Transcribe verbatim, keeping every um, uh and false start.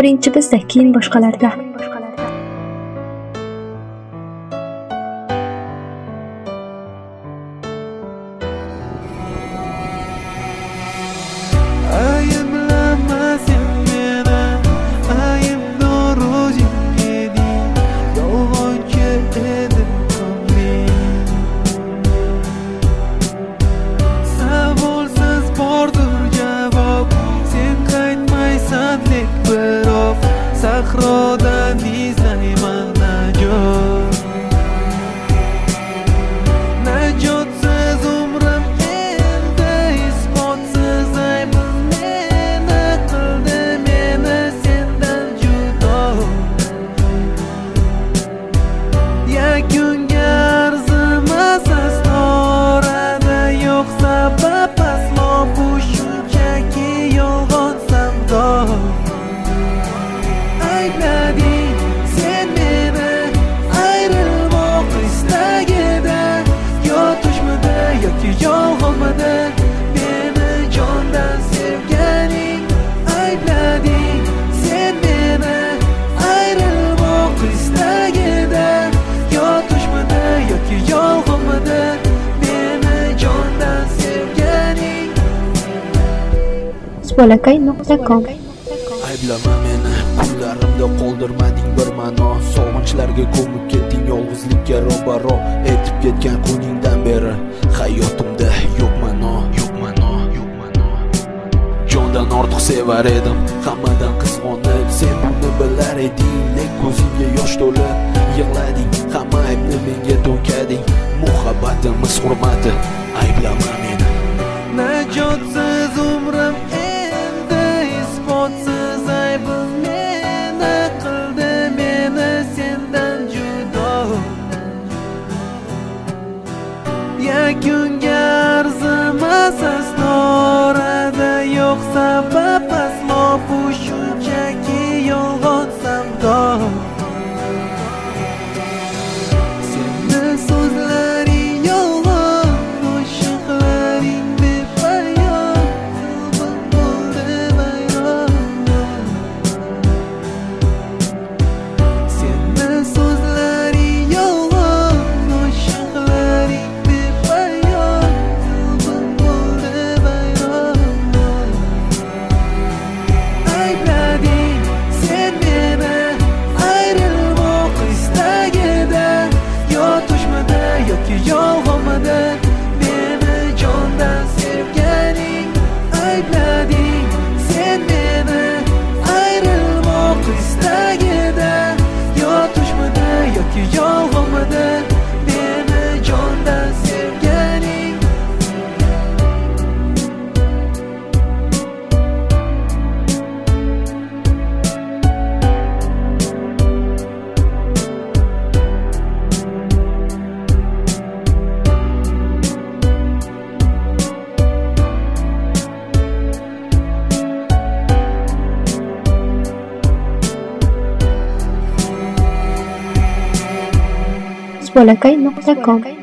birinchi bizda, keyin boshqalarda. Sahrodan izlayman najot, najotsiz umrim endi, isbotsiz aybim meni qildi meni sendan judo. Yakunga arzimas asnorada yo'q sabab, aslo bu shunchaki yolg'on savdo. Ayblading sen meni ayrilmoq istagida, yo tushmidi yoki yolg'onmidi meni jondan sevganing. Ayblading sen meni ayrilmoq istagida, yo tushmidi yoki yolg'onmidi meni jondan sevganing. Bolakay nuqta com. Ayblama meni, kunlarimda qoldirmading bir ma'no. Sog'inchlarga ko'mib ketding, yolg'izlikka ro'baro etib ketgan kuningdan beri hayotimda yo'q ma'no, yo'q ma'no, yo'q ma'no. Jondan ortiq sevar edim, hammadan qizg'onib. Sen buni bilar eding, lek ko'zingga yosh to'lib yig'lading. Hamma aybni menga to'kading, muhabbatimiz hurmati. Ayblama meni. Najotsiz umrim endi, isbotsiz aybim meni qildi meni sendan judo. Yakunga arzimas asnorada yo'q sabab, aslo bu shunchaki yolg'on savdo. Seni so'zlaring yolg'on, qo'shiqlaring bepoyon, qalbim bo'ldi vayron. Seni so'zlaring yolg'on, qo'shiqlaring bepoyon, qalbim bo'ldi vayron. Ayblading sen meni ayrilmoq istagida, yo tushmidi yoki yolg'onmidi meni jondan sevganing. Ayblading sen meni ayrilmoq istagida, yo tushmidi yoki yolg'onmidi meni jondan sevganing. bolakay nuqta com